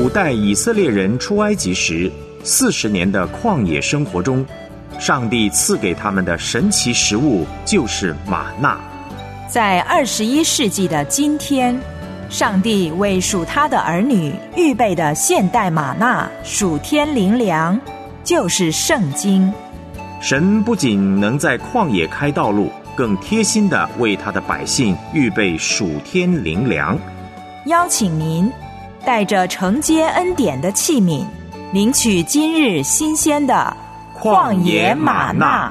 古代以色列人出埃及时40年的旷野生活中，上帝赐给他们的神奇食物就是玛纳。 在21世纪的今天，上帝为属他的儿女预备的现代玛纳属天灵粮，就是圣经。 神不仅能在旷野开道路，更贴心地为他的百姓预备属天灵粮。 邀请您带着承接恩典的器皿，领取今日新鲜的旷野玛纳。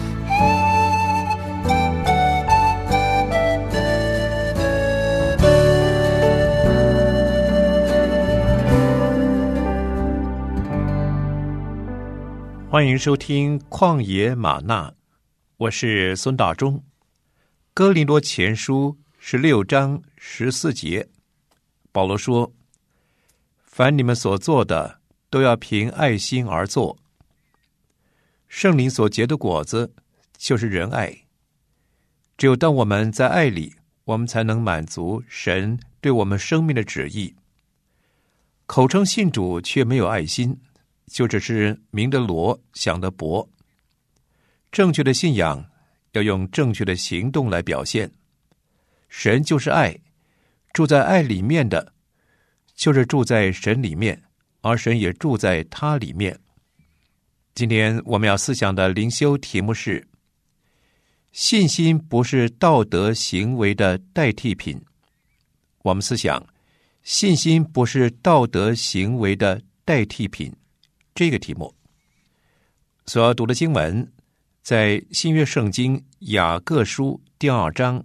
欢迎收听旷野玛纳，我是孙大中。哥林多前书16章14节，保罗说：凡你们所做的，都要凭爱心而做。圣灵所结的果子就是仁爱。只有当我们在爱里，我们才能满足神对我们生命的旨意。口称信主却没有爱心，就只是明的罗，想的博。正确的信仰要用正确的行动来表现。神就是爱，住在爱里面的，就是住在神里面，而神也住在他里面。今天我们要思想的灵修题目是：信心不是道德行为的代替品。我们思想，信心不是道德行为的代替品这个题目。所要读的经文在新约圣经雅各书第2章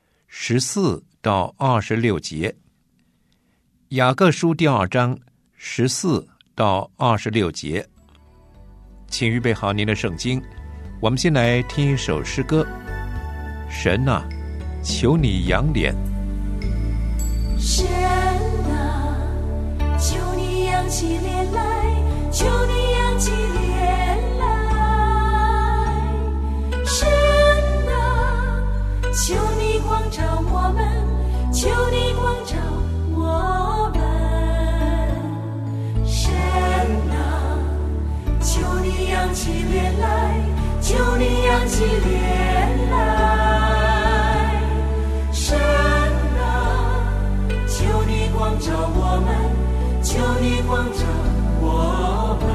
14到26节。雅各书第2章14到26节，请预备好您的圣经。我们先来听一首诗歌：神啊，求你扬脸。 神啊，求你扬起脸来，求你扬起脸来。神啊，求你光照我们，求你光照我们。神啊，求你扬起脸来，求你扬起脸来。神啊，求你光照我们，求你光照我们。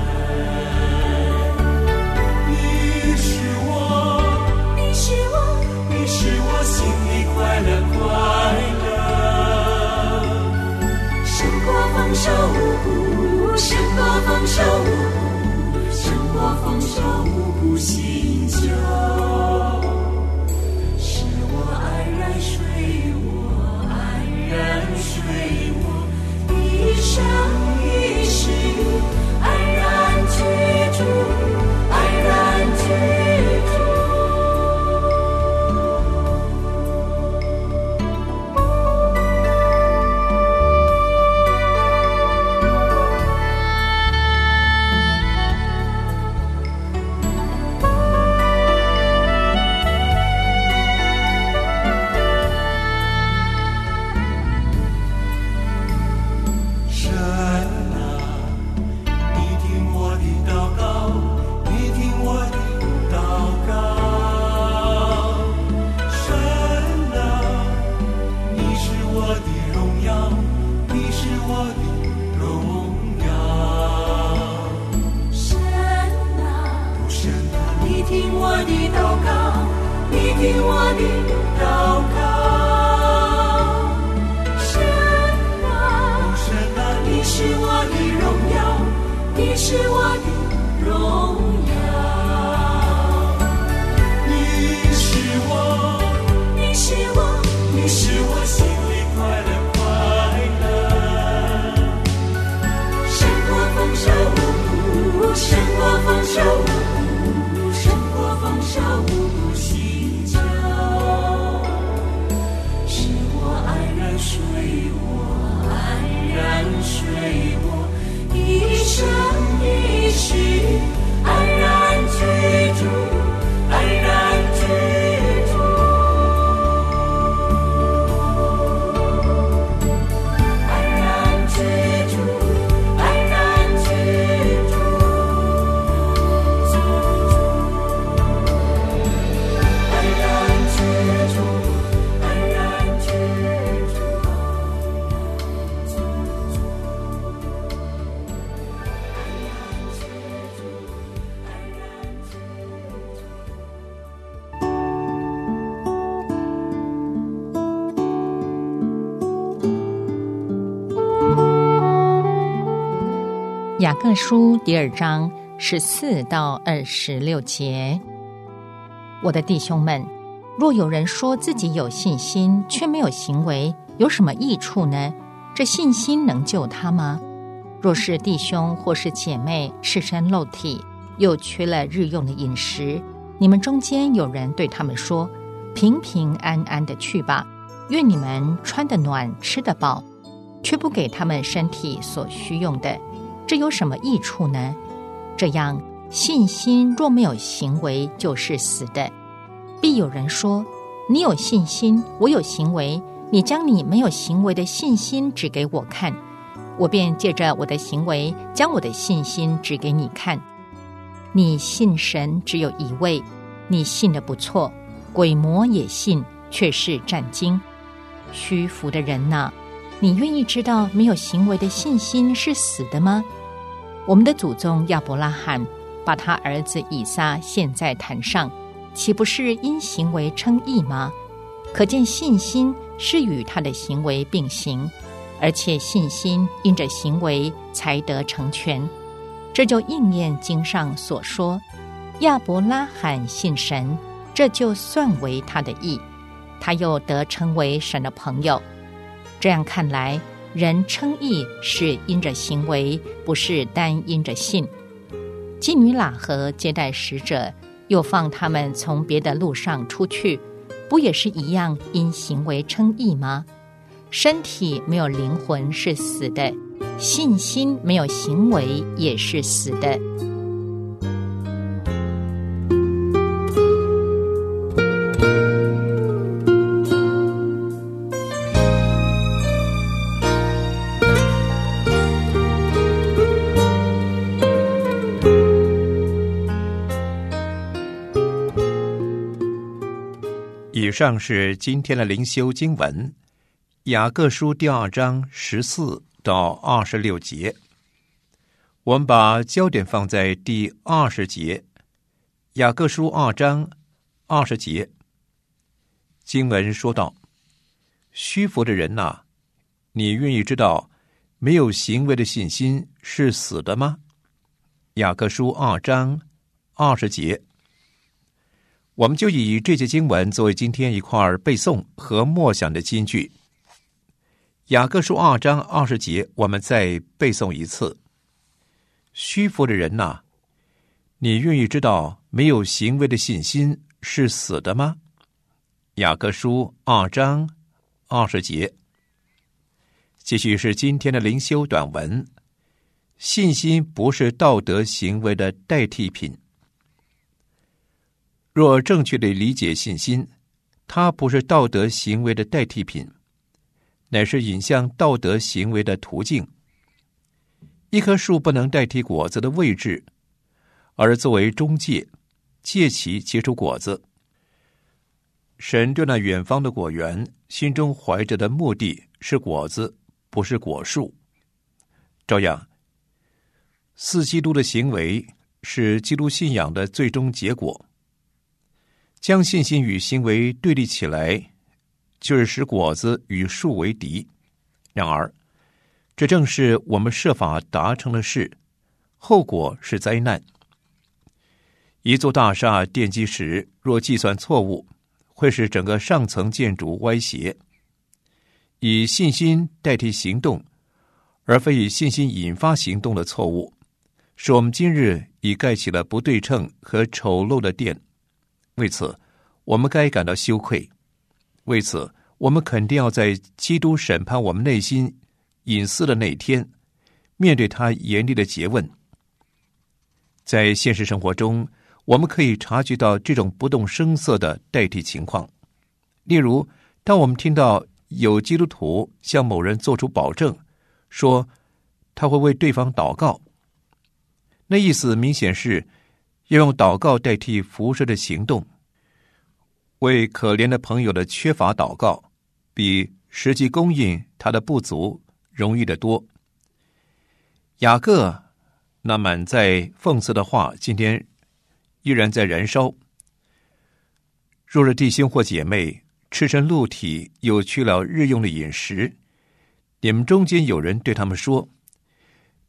你是我，你是我，你是我心里快乐快乐。胜过丰收五谷，胜过丰收五谷，胜过丰收五谷新酒。是我安然睡我，安然睡我，一生一世安然居住，安然居住。胜过丰收五谷新酒。 雅各书第2章14到26节。我的弟兄们，若有人说自己有信心，却没有行为，有什么益处呢？这信心能救他吗？若是弟兄或是姐妹赤身露体，又缺了日用的饮食，你们中间有人对他们说，平平安安的去吧，愿你们穿得暖，吃得饱，却不给他们身体所需用的，这有什么益处呢？这样信心若没有行为，就是死的。必有人说，你有信心，我有行为，你将你没有行为的信心指给我看，我便借着我的行为将我的信心指给你看。你信神只有一位，你信得不错，鬼魔也信，却是战惊。虚浮的人哪，你愿意知道没有行为的信心是死的吗？我们的祖宗亚伯拉罕把他儿子以撒献在坛上，岂不是因行为称义吗？可见信心是与他的行为并行，而且信心因着行为才得成全。这就应验经上所说，亚伯拉罕信神，这就算为他的义，他又得称为神的朋友。这样看来，人称义是因着行为，不是单因着信。妓女喇合接待使者，又放他们从别的路上出去，不也是一样因行为称义吗？身体没有灵魂是死的，信心没有行为也是死的。 以上是今天的灵修经文，雅各书第2章14到26节。我们把焦点放在第20节，雅各书2章20节。经文说道，虚浮的人哪，你愿意知道没有行为的信心是死的吗？雅各书2章20节。我们就以这节经文作为今天一块背诵和默想的金句。雅各书2章20节，我们再背诵一次。虚浮的人哪，你愿意知道没有行为的信心是死的吗？雅各书2章20节。继续是今天的灵修短文，信心不是道德行为的代替品。若正确地理解信心，它不是道德行为的代替品，乃是引向道德行为的途径。一棵树不能代替果子的位置，而作为中介，借其结出果子。神对那远方的果园心中怀着的目的是果子，不是果树。照样，似基督的行为是基督信仰的最终结果。将信心与行为对立起来，就是使果子与树为敌。然而，这正是我们设法达成的事，后果是灾难。一座大厦奠基时，若计算错误，会使整个上层建筑歪斜。以信心代替行动，而非以信心引发行动的错误，使我们今日已盖起了不对称和丑陋的殿。为此，我们该感到羞愧。为此，我们肯定要在基督审判我们内心隐私的那一天，面对他严厉的诘问。在现实生活中，我们可以察觉到这种不动声色的代替情况。例如，当我们听到有基督徒向某人做出保证，说他会为对方祷告，那意思明显是要用祷告代替服事的行动。为可怜的朋友的缺乏祷告，比实际供应他的不足容易得多。雅各那满载讽刺的话，今天依然在燃烧。若是弟兄或姐妹赤身露体，又缺了日用的饮食，你们中间有人对他们说，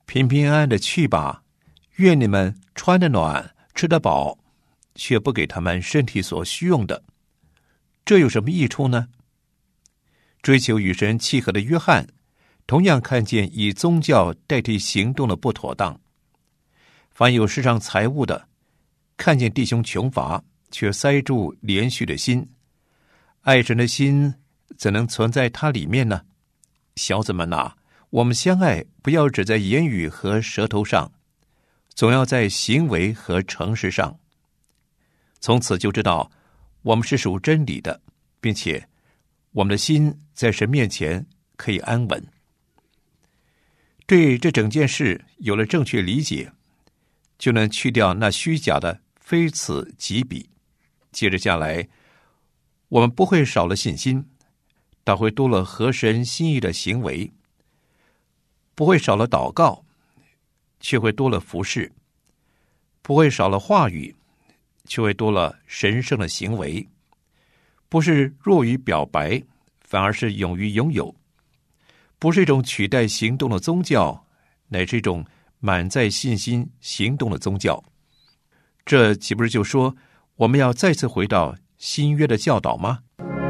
平平安安的去吧，愿你们穿得暖，吃得饱，却不给他们身体所需用的，这有什么益处呢？追求与神契合的约翰，同样看见以宗教代替行动的不妥当。凡有世上财物的，看见弟兄穷乏，却塞住连续的心，爱神的心怎能存在他里面呢？小子们啊，我们相爱，不要只在言语和舌头上，总要在行为和诚实上。从此就知道我们是属真理的，并且我们的心在神面前可以安稳。对这整件事有了正确理解，就能去掉那虚假的非此即彼。接着下来，我们不会少了信心，倒会多了合神心意的行为；不会少了祷告，却会多了服事；不会少了话语，却会多了神圣的行为。不是弱于表白，反而是勇于拥有；不是一种取代行动的宗教，乃是一种满载信心行动的宗教。这岂不是就说我们要再次回到新约的教导吗？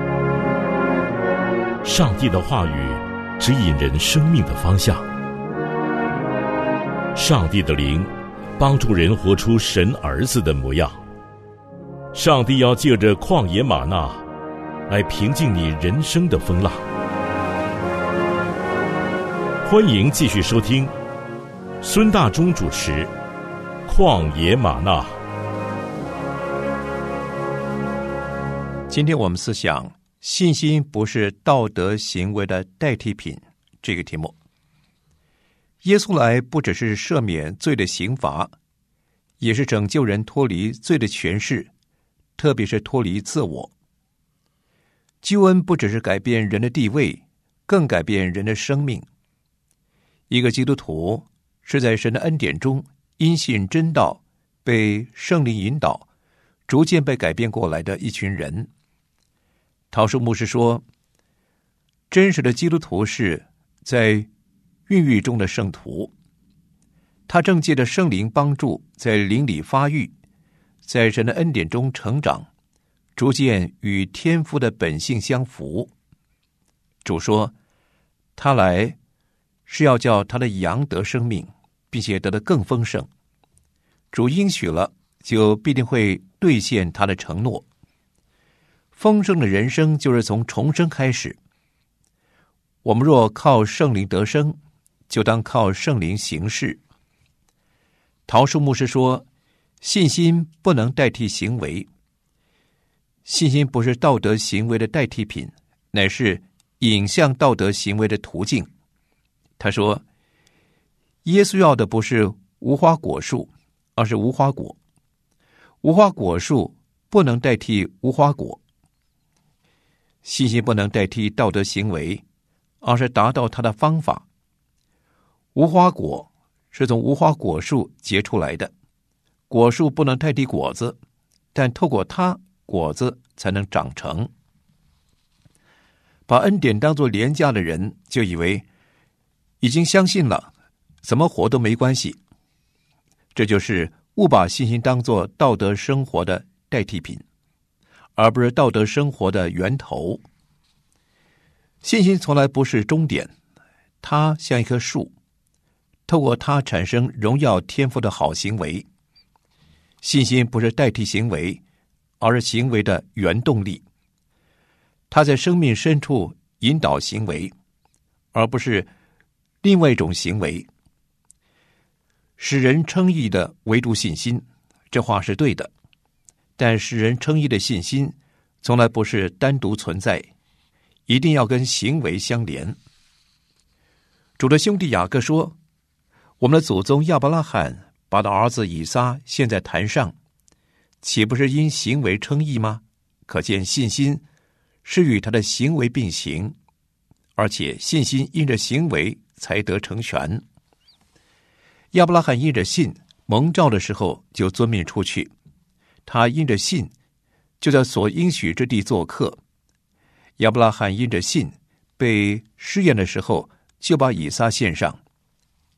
上帝的话语指引人生命的方向，上帝的灵帮助人活出神儿子的模样。上帝要借着旷野吗哪来平静你人生的风浪。欢迎继续收听孙大中主持《旷野吗哪》。 今天我们思想信心不是道德行为的代替品这个题目。耶稣来不只是赦免罪的刑罚，也是拯救人脱离罪的权势，特别是脱离自我。救恩不只是改变人的地位，更改变人的生命。一个基督徒是在神的恩典中因信真道，被圣灵引导，逐渐被改变过来的一群人。陶树牧师说，真实的基督徒是在孕育中的圣徒，他正借着圣灵帮助，在灵里发育，在神的恩典中成长，逐渐与天父的本性相符。主说，他来是要叫他的羊得生命，并且得得更丰盛。主应许了，就必定会兑现他的承诺。丰盛的人生就是从重生开始。我们若靠圣灵得生，就当靠圣灵行事。陶树牧师说，信心不能代替行为。信心不是道德行为的代替品，乃是引向道德行为的途径。他说，耶稣要的不是无花果树，而是无花果。无花果树不能代替无花果。信心不能代替道德行为，而是达到它的方法。无花果是从无花果树结出来的，果树不能代替果子，但透过它，果子才能长成。把恩典当作廉价的人，就以为已经相信了，怎么活都没关系。这就是误把信心当作道德生活的代替品，而不是道德生活的源头。信心从来不是终点，它像一棵树，透过它产生荣耀天父的好行为。信心不是代替行为，而是行为的原动力。它在生命深处引导行为，而不是另外一种行为。使人称义的唯独信心，这话是对的，但使人称义的信心从来不是单独存在，一定要跟行为相连。主的兄弟雅各说，我们的祖宗亚伯拉罕把他儿子以撒献在坛上，岂不是因行为称义吗？可见信心是与他的行为并行，而且信心因着行为才得成全。亚伯拉罕因着信蒙召的时候就遵命出去，他因着信就在所应许之地做客。亚伯拉罕因着信被试验的时候就把以撒献上。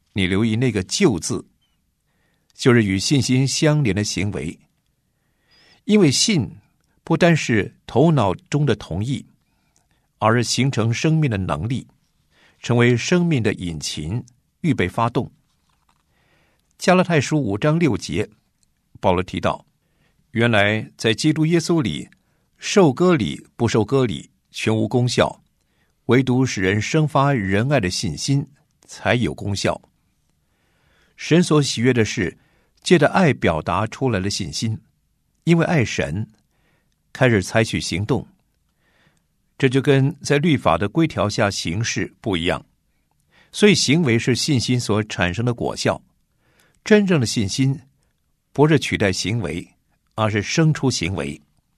你留意那个就字，就是与信心相连的行为。因为信不单是头脑中的同意，而是形成生命的能力，成为生命的引擎，预备发动。加拉太书5章6节，保罗提到，原来在基督耶稣里，受割礼不受割礼全无功效，唯独使人生发仁爱的信心才有功效。神所喜悦的是借着爱表达出来的信心，因为爱神开始采取行动。这就跟在律法的规条下行事不一样，所以行为是信心所产生的果效。真正的信心不是取代行为，而是生出行为。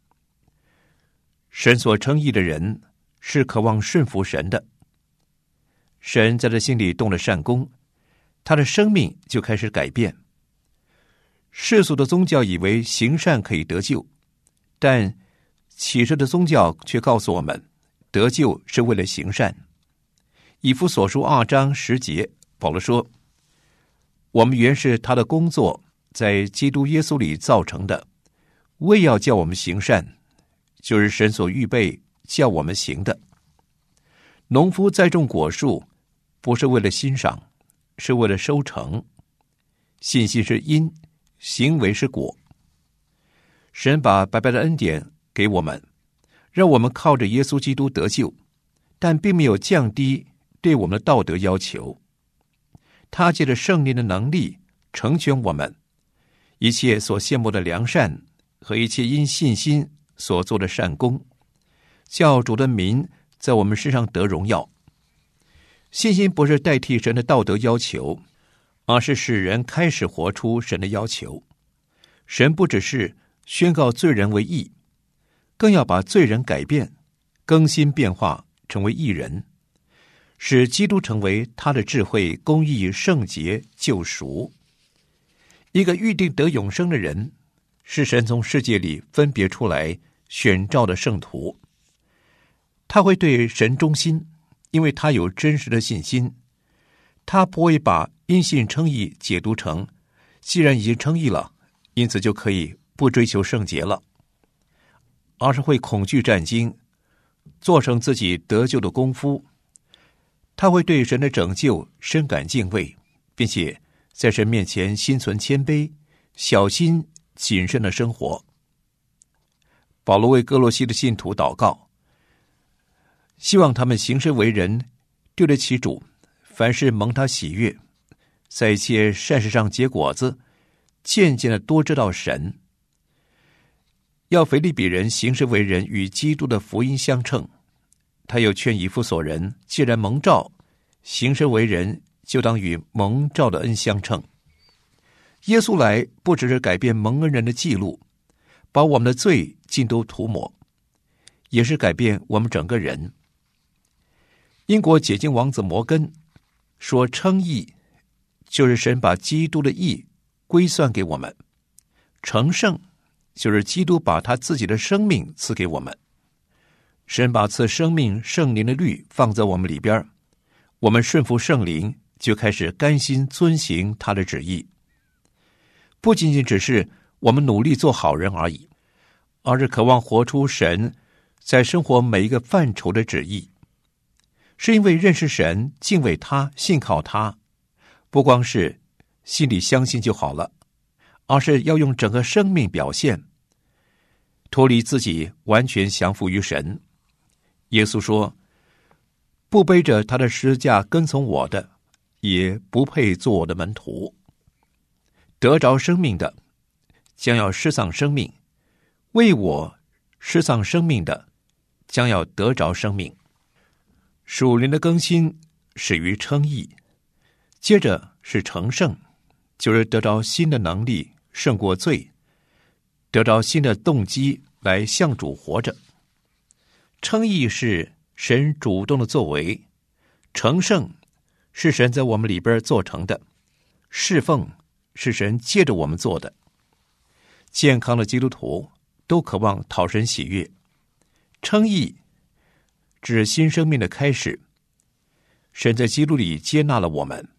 神所称义的人是渴望顺服神的，神在他心里动了善功，他的生命就开始改变。世俗的宗教以为行善可以得救，但启示的宗教却告诉我们，得救是为了行善。以弗所书2章10节，保罗说，我们原是他的工作，在基督耶稣里造成的，为要叫我们行善，就是神所预备叫我们行的。农夫栽种果树，不是为了欣赏，是为了收成。信心是因，行为是果。神把白白的恩典给我们，让我们靠着耶稣基督得救，但并没有降低对我们的道德要求。他借着圣灵的能力成全我们，一切所羡慕的良善和一切因信心所做的善功，叫主的名在我们身上得荣耀。信心不是代替神的道德要求，而是使人开始活出神的要求。神不只是宣告罪人为义，更要把罪人改变、更新变化，成为义人，使基督成为他的智慧、公义、圣洁、救赎。一个预定得永生的人，是神从世界里分别出来选召的圣徒。他会对神忠心，因为他有真实的信心。他不会把因信称义解读成既然已经称义了，因此就可以不追求圣洁了，而是会恐惧战惊，做成自己得救的功夫。他会对神的拯救深感敬畏，并且在神面前心存谦卑，小心谨慎的生活。保罗为哥罗西的信徒祷告，希望他们行事为人对得起主，凡事蒙他喜悦，在一切善事上结果子，渐渐的多知道神。要腓立比人行事为人与基督的福音相称。他又劝以弗所人，既然蒙召，行事为人就当与蒙召的恩相称。耶稣来不只是改变蒙恩人的记录，把我们的罪尽都涂抹，也是改变我们整个人。英国解经王子摩根说，称义就是神把基督的义归算给我们，成圣就是基督把他自己的生命赐给我们。神把赐生命圣灵的律放在我们里边，我们顺服圣灵，就开始甘心遵行他的旨意。不仅仅只是我们努力做好人而已，而是渴望活出神在生活每一个范畴的旨意。是因为认识神、敬畏他、信靠他，不光是心里相信就好了，而是要用整个生命表现，脱离自己，完全降服于神。耶稣说，不背着他的十字架跟从我的，也不配做我的门徒。得着生命的将要失丧生命，为我失丧生命的将要得着生命。属灵的更新始于称义，接着是成圣，就是得着新的能力胜过罪，得着新的动机来向主活着。称义是神主动的作为，成圣是神在我们里边做成的，侍奉是神借着我们做的。健康的基督徒都渴望讨神喜悦。称义指新生命的开始，神在基督里接纳了我们，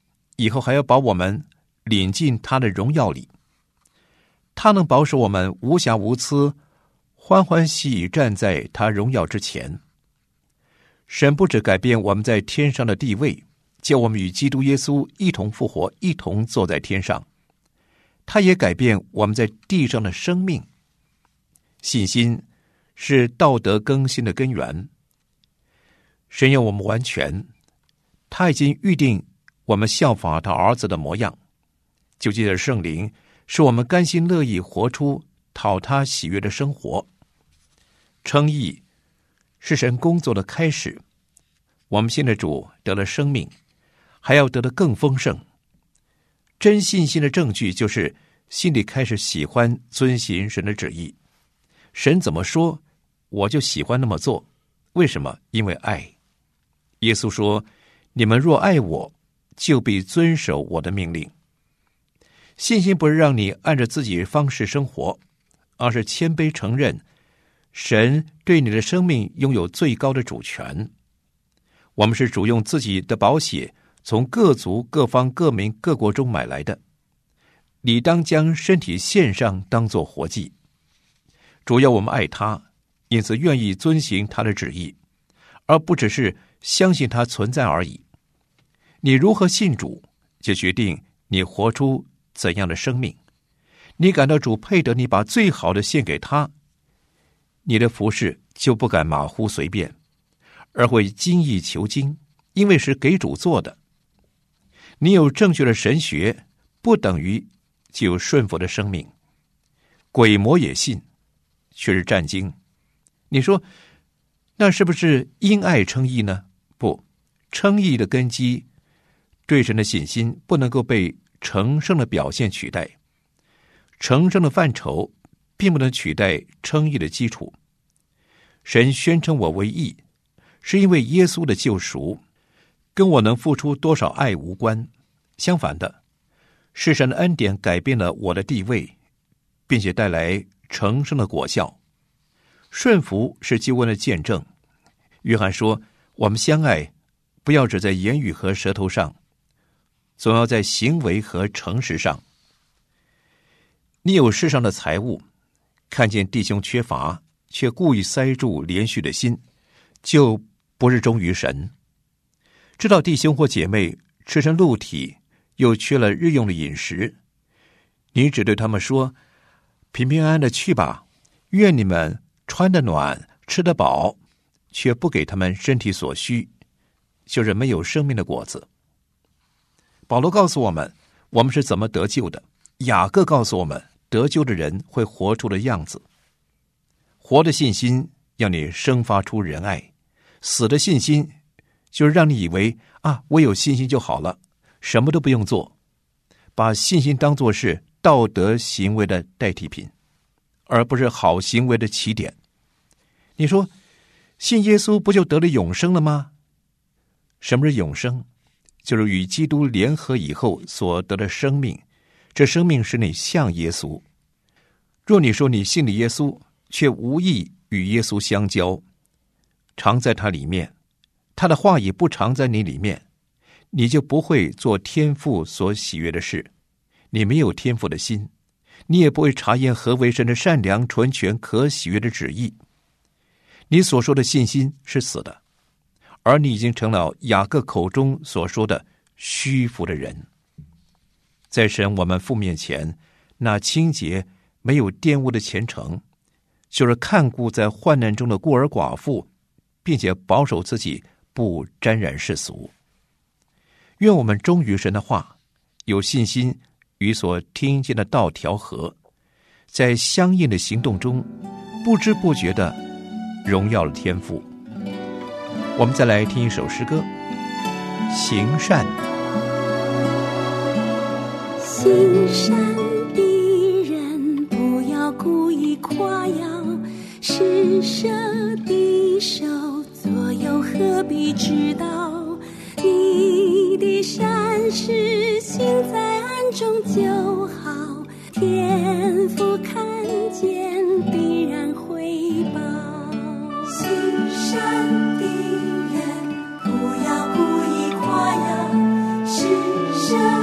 以后还要把我们领进他的荣耀里。他能保守我们无瑕无疵，欢欢喜喜站在他荣耀之前。神不只改变我们在天上的地位，叫我们与基督耶稣一同复活，一同坐在天上，他也改变我们在地上的生命。信心是道德更新的根源。神要我们完全，他已经预定我们效法他儿子的模样，就借着圣灵，使我们甘心乐意活出讨他喜悦的生活。称义是神工作的开始，我们信的主得了生命，还要得得更丰盛。真信心的证据就是心里开始喜欢遵行神的旨意。神怎么说，我就喜欢那么做。为什么？因为爱。耶稣说，你们若爱我，就必遵守我的命令。信心不是让你按着自己方式生活，而是谦卑承认神对你的生命拥有最高的主权。我们是主用自己的宝血从各族各方各民各国中买来的，理当将身体献上，当作活祭。主要我们爱他，因此愿意遵行他的旨意，而不只是相信他存在而已。你如何信主，就决定你活出怎样的生命。你感到主配得你把最好的献给他，你的服事就不敢马虎随便，而会精益求精，因为是给主做的。你有正确的神学，不等于就有顺服的生命。鬼魔也信，却是战惊。你说那是不是因爱称义呢？不，称义的根基，对神的信心不能够被成圣的表现取代。成圣的范畴并不能取代称义的基础。神宣称我为义，是因为耶稣的救赎，跟我能付出多少爱无关。相反的，是神的恩典改变了我的地位，并且带来成圣的果效。顺服是救恩的见证。约翰说，我们相爱，不要只在言语和舌头上，总要在行为和诚实上。你有世上的财物，看见弟兄缺乏，却故意塞住连续的心，就不是忠于神。知道弟兄或姐妹赤身露体，又缺了日用的饮食，你只对他们说，平平安安的去吧，愿你们穿得暖，吃得饱，却不给他们身体所需，就是没有生命的果子。保罗告诉我们，我们是怎么得救的。雅各告诉我们，得救的人会活出的样子。活的信心要你生发出仁爱，死的信心就是让你以为我有信心就好了，什么都不用做，把信心当作是道德行为的代替品，而不是好行为的起点。你说信耶稣不就得了永生了吗？什么是永生？就是与基督联合以后所得的生命，这生命使你像耶稣。若你说你信了耶稣，却无意与耶稣相交，常在他里面，他的话也不常在你里面，你就不会做天父所喜悦的事。你没有天父的心，你也不会察验何为神的善良、纯全、可喜悦的旨意。你所说的信心是死的，而你已经成了雅各口中所说的虚浮的人。在神我们父面前，那清洁没有玷污的虔诚，就是看顾在患难中的孤儿寡妇，并且保守自己不沾染世俗。愿我们忠于神的话，有信心与所听见的道调和，在相应的行动中不知不觉地荣耀了天父。我们再来听一首诗歌，行善。 行善的人不要故意夸耀，施舍的手左右何必知道？你的善事行在暗中就好，天父看见必然回报。行善的人不要故意夸耀，施舍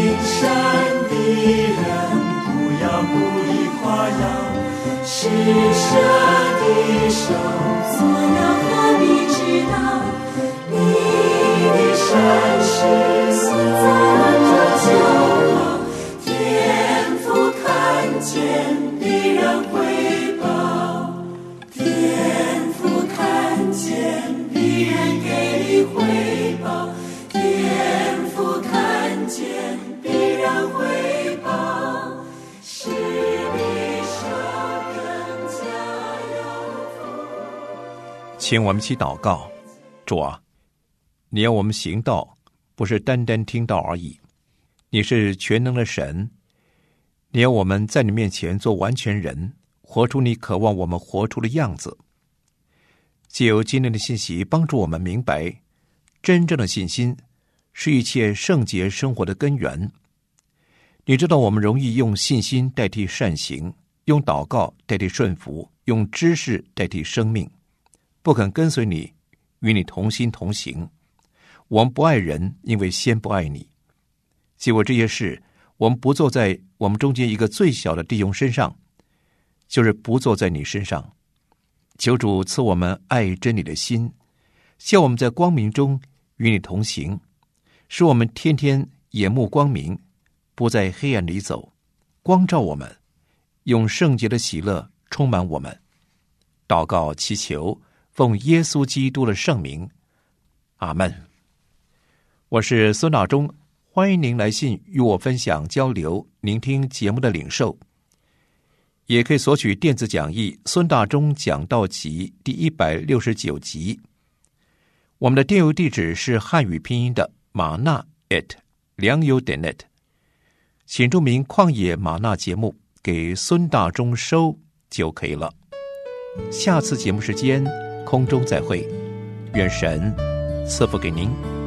山的人不要故意夸耀，施舍的手所要何必知道？你的善事现在这就好，天父看见必然回报，天父看见必然给你回报，天父看见必然回报，使你生更加有福。 请我们一起祷告。主啊，你要我们行道，不是单单听道而已。你是全能的神，你要我们在你面前做完全人，活出你渴望我们活出的样子。藉由今天的信息，帮助我们明白，真正的信心是一切圣洁生活的根源。你知道我们容易用信心代替善行，用祷告代替顺服，用知识代替生命，不肯跟随你，与你同心同行。我们不爱人，因为先不爱你。结果这些事，我们不做在我们中间一个最小的弟兄身上，就是不做在你身上。求主赐我们爱真理的心，叫我们在光明中与你同行，使我们天天眼目光明，不在黑暗里走，光照我们，用圣洁的喜乐充满我们。祷告祈求，奉耶稣基督的圣名，阿们。我是孙大中，欢迎您来信与我分享交流，聆听节目的领受。也可以索取电子讲义《孙大中讲道集》第169集。我们的电邮地址是汉语拼音的玛纳@良友.net，请注明旷野玛纳节目给孙大中收就可以了。下次节目时间空中再会，愿神赐福给您。